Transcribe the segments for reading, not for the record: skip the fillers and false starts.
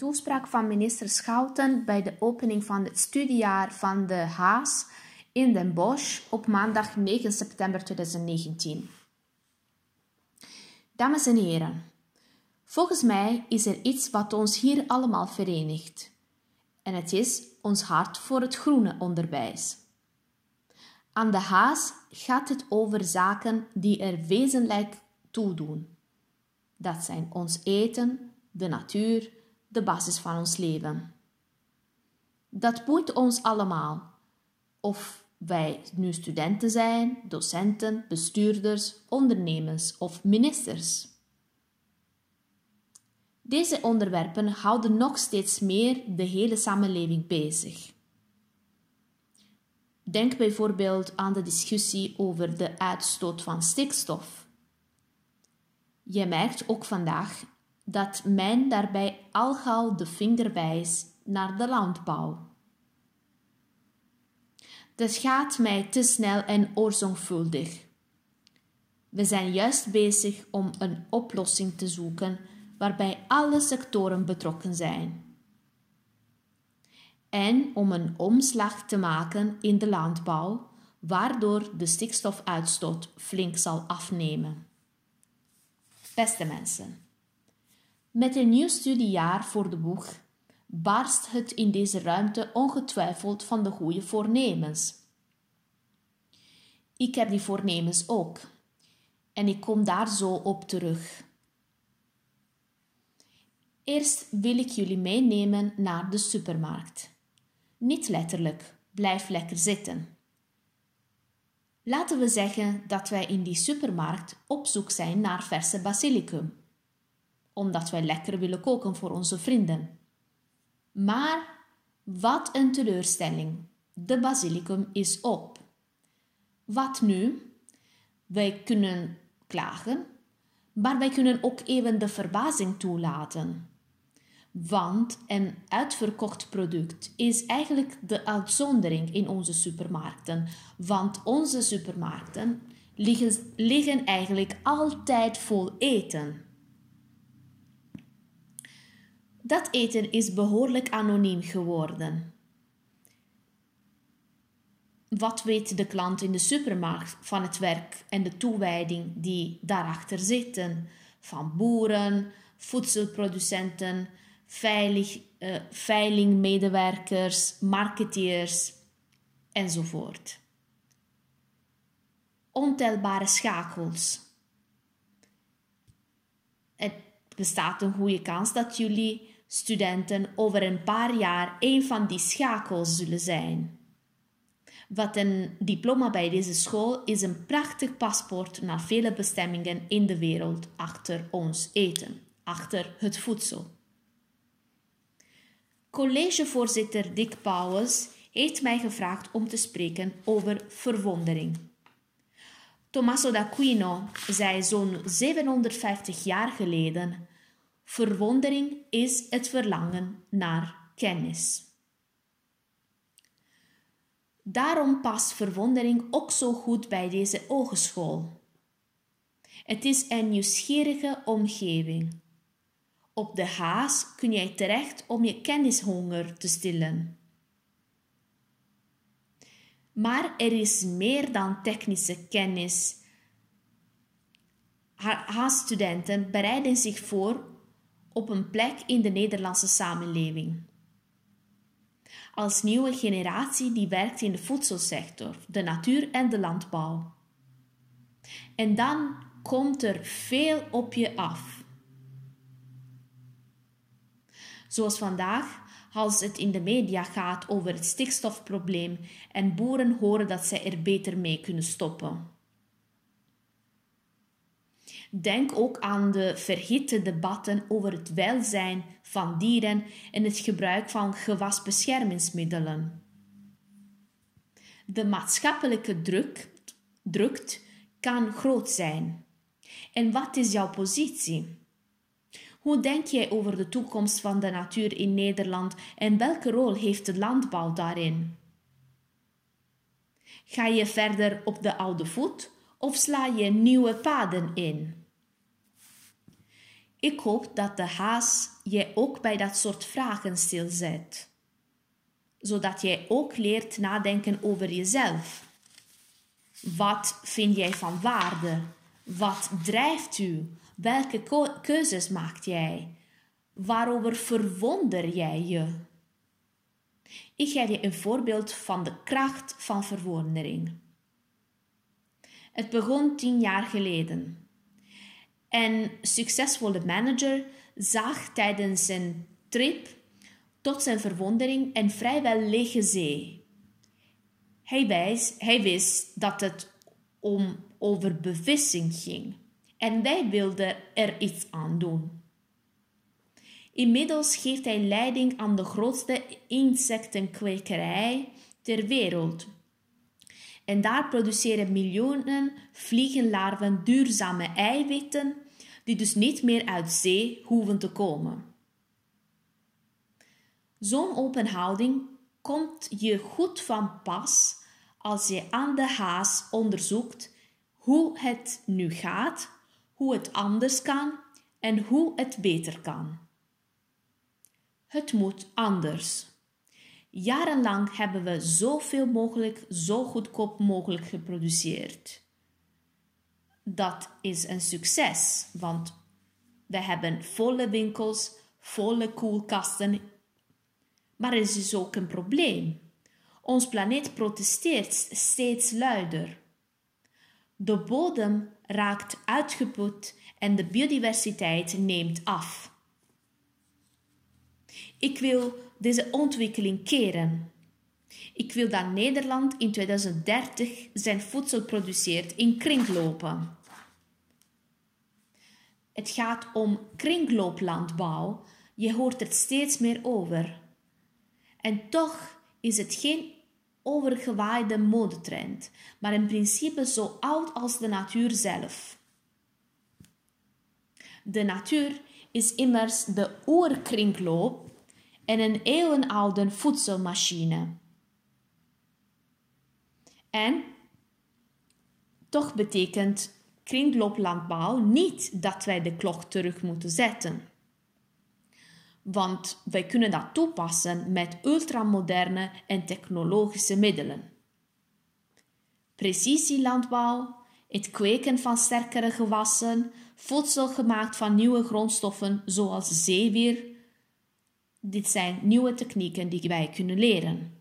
toespraak van minister Schouten bij de opening van het studiejaar van de Haas in Den Bosch op maandag 9 september 2019. Dames en heren, volgens mij is er iets wat ons hier allemaal verenigt. En het is ons hart voor het groene onderwijs. Aan de Haas gaat het over zaken die er wezenlijk toe doen. Dat zijn ons eten, de natuur, de basis van ons leven. Dat boeit ons allemaal. Of wij nu studenten zijn, docenten, bestuurders, ondernemers of ministers. Deze onderwerpen houden nog steeds meer de hele samenleving bezig. Denk bijvoorbeeld aan de discussie over de uitstoot van stikstof. Je merkt ook vandaag dat men daarbij al gauw de vinger wijst naar de landbouw. Dat gaat mij te snel en oorzorgvuldig. We zijn juist bezig om een oplossing te zoeken waarbij alle sectoren betrokken zijn. En om een omslag te maken in de landbouw, waardoor de stikstofuitstoot flink zal afnemen. Beste mensen, met een nieuw studiejaar voor de boeg barst het in deze ruimte ongetwijfeld van de goede voornemens. Ik heb die voornemens ook en ik kom daar zo op terug. Eerst wil ik jullie meenemen naar de supermarkt. Niet letterlijk, blijf lekker zitten. Laten we zeggen dat wij in die supermarkt op zoek zijn naar verse basilicum, omdat wij lekker willen koken voor onze vrienden. Maar wat een teleurstelling, de basilicum is op. Wat nu? Wij kunnen klagen, maar wij kunnen ook even de verbazing toelaten. Want een uitverkocht product is eigenlijk de uitzondering in onze supermarkten. Want onze supermarkten liggen eigenlijk altijd vol eten. Dat eten is behoorlijk anoniem geworden. Wat weet de klant in de supermarkt van het werk en de toewijding die daarachter zitten? Van boeren, voedselproducenten, veilingmedewerkers, marketeers enzovoort. Ontelbare schakels. Het bestaat een goede kans dat jullie studenten over een paar jaar een van die schakels zullen zijn. Wat een diploma bij deze school is een prachtig paspoort naar vele bestemmingen in de wereld achter ons eten, achter het voedsel. Collegevoorzitter Dick Pauwels heeft mij gevraagd om te spreken over verwondering. Tommaso d'Aquino zei zo'n 750 jaar geleden: verwondering is het verlangen naar kennis. Daarom past verwondering ook zo goed bij deze hogeschool. Het is een nieuwsgierige omgeving. Op de Haas kun jij terecht om je kennishonger te stillen. Maar er is meer dan technische kennis. Haas-studenten bereiden zich voor op een plek in de Nederlandse samenleving. Als nieuwe generatie die werkt in de voedselsector, de natuur en de landbouw. En dan komt er veel op je af. Zoals vandaag, als het in de media gaat over het stikstofprobleem en boeren horen dat zij er beter mee kunnen stoppen. Denk ook aan de verhitte debatten over het welzijn van dieren en het gebruik van gewasbeschermingsmiddelen. De maatschappelijke druk kan groot zijn. En wat is jouw positie? Hoe denk jij over de toekomst van de natuur in Nederland en welke rol heeft de landbouw daarin? Ga je verder op de oude voet of sla je nieuwe paden in? Ik hoop dat de haas jij ook bij dat soort vragen stilzet, zodat jij ook leert nadenken over jezelf. Wat vind jij van waarde? Wat drijft u? Welke keuzes maakt jij? Waarover verwonder jij je? Ik geef je een voorbeeld van de kracht van verwondering. Het begon 10 jaar geleden. Een succesvolle manager zag tijdens zijn trip tot zijn verwondering een vrijwel lege zee. Hij wist dat het om overbevissing ging en wij wilden er iets aan doen. Inmiddels geeft hij leiding aan de grootste insectenkwekerij ter wereld. En daar produceren miljoenen vliegenlarven duurzame eiwitten die dus niet meer uit zee hoeven te komen. Zo'n open houding komt je goed van pas als je aan de haas onderzoekt hoe het nu gaat, hoe het anders kan en hoe het beter kan. Het moet anders. Jarenlang hebben we zoveel mogelijk, zo goedkoop mogelijk geproduceerd. Dat is een succes, want we hebben volle winkels, volle koelkasten. Maar er is dus ook een probleem. Ons planeet protesteert steeds luider. De bodem raakt uitgeput en de biodiversiteit neemt af. Ik wil deze ontwikkeling keren. Ik wil dat Nederland in 2030 zijn voedsel produceert in kringlopen. Het gaat om kringlooplandbouw. Je hoort er steeds meer over. En toch is het geen overgewaaide modetrend, maar in principe zo oud als de natuur zelf. De natuur is immers de oerkringloop en een eeuwenoude voedselmachine. En toch betekent kringlooplandbouw niet dat wij de klok terug moeten zetten. Want wij kunnen dat toepassen met ultramoderne en technologische middelen. Precisielandbouw, het kweken van sterkere gewassen, voedsel gemaakt van nieuwe grondstoffen zoals zeewier. Dit zijn nieuwe technieken die wij kunnen leren.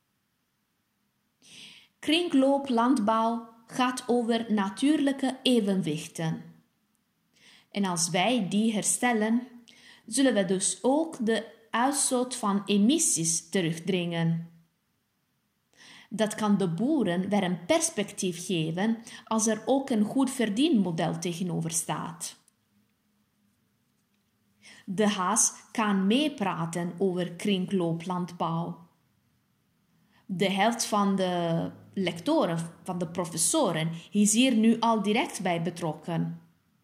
Kringlooplandbouw gaat over natuurlijke evenwichten. En als wij die herstellen, zullen we dus ook de uitstoot van emissies terugdringen. Dat kan de boeren weer een perspectief geven als er ook een goed verdienmodel tegenover staat. De haas kan meepraten over kringlooplandbouw. De helft van de lectoren, van de professoren, is hier nu al direct bij betrokken.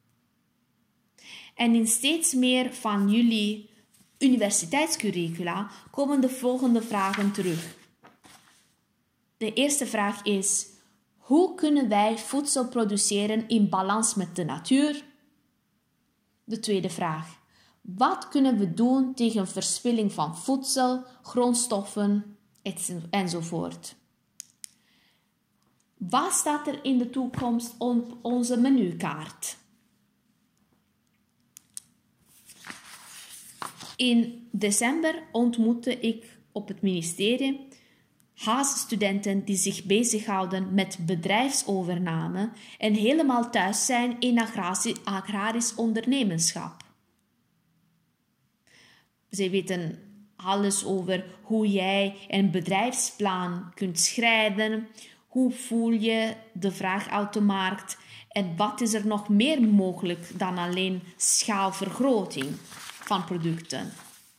En in steeds meer van jullie universiteitscurricula komen de volgende vragen terug. De eerste vraag is: hoe kunnen wij voedsel produceren in balans met de natuur? De tweede vraag: wat kunnen we doen tegen verspilling van voedsel, grondstoffen enzovoort? Wat staat er in de toekomst op onze menukaart? In december ontmoette ik op het ministerie haasstudenten die zich bezighouden met bedrijfsovername en helemaal thuis zijn in agrarisch ondernemerschap. Ze weten alles over hoe jij een bedrijfsplan kunt schrijven, hoe voel je de vraag uit de markt en wat is er nog meer mogelijk dan alleen schaalvergroting van producten.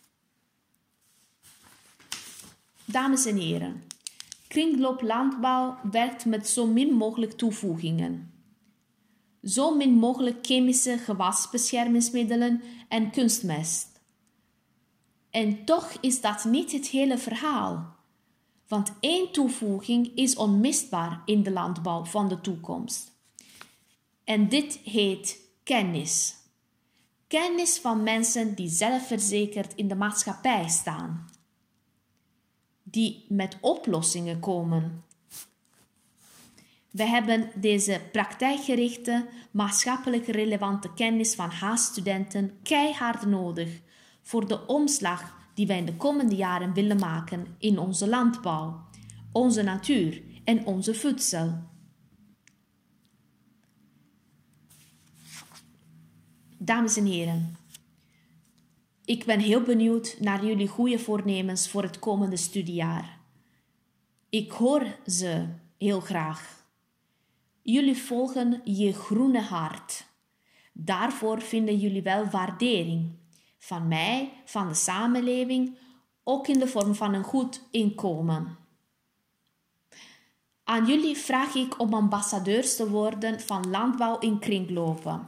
Dames en heren, kringlooplandbouw werkt met zo min mogelijk toevoegingen. Zo min mogelijk chemische gewasbeschermingsmiddelen en kunstmest. En toch is dat niet het hele verhaal. Want 1 toevoeging is onmisbaar in de landbouw van de toekomst. En dit heet kennis. Kennis van mensen die zelfverzekerd in de maatschappij staan. Die met oplossingen komen. We hebben deze praktijkgerichte, maatschappelijk relevante kennis van Haas-studenten keihard nodig voor de omslag die wij in de komende jaren willen maken in onze landbouw, onze natuur en onze voedsel. Dames en heren, ik ben heel benieuwd naar jullie goede voornemens voor het komende studiejaar. Ik hoor ze heel graag. Jullie volgen je groene hart. Daarvoor vinden jullie wel waardering. Van mij, van de samenleving, ook in de vorm van een goed inkomen. Aan jullie vraag ik om ambassadeurs te worden van landbouw in kringlopen.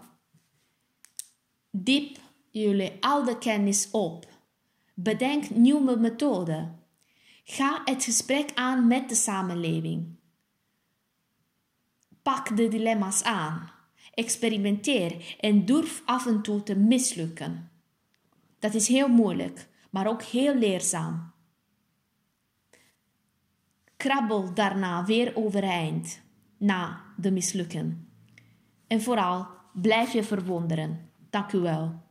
Diep jullie oude kennis op. Bedenk nieuwe methoden. Ga het gesprek aan met de samenleving. Pak de dilemma's aan. Experimenteer en durf af en toe te mislukken. Dat is heel moeilijk, maar ook heel leerzaam. Krabbel daarna weer overeind, na de mislukken. En vooral, blijf je verwonderen. Dank u wel.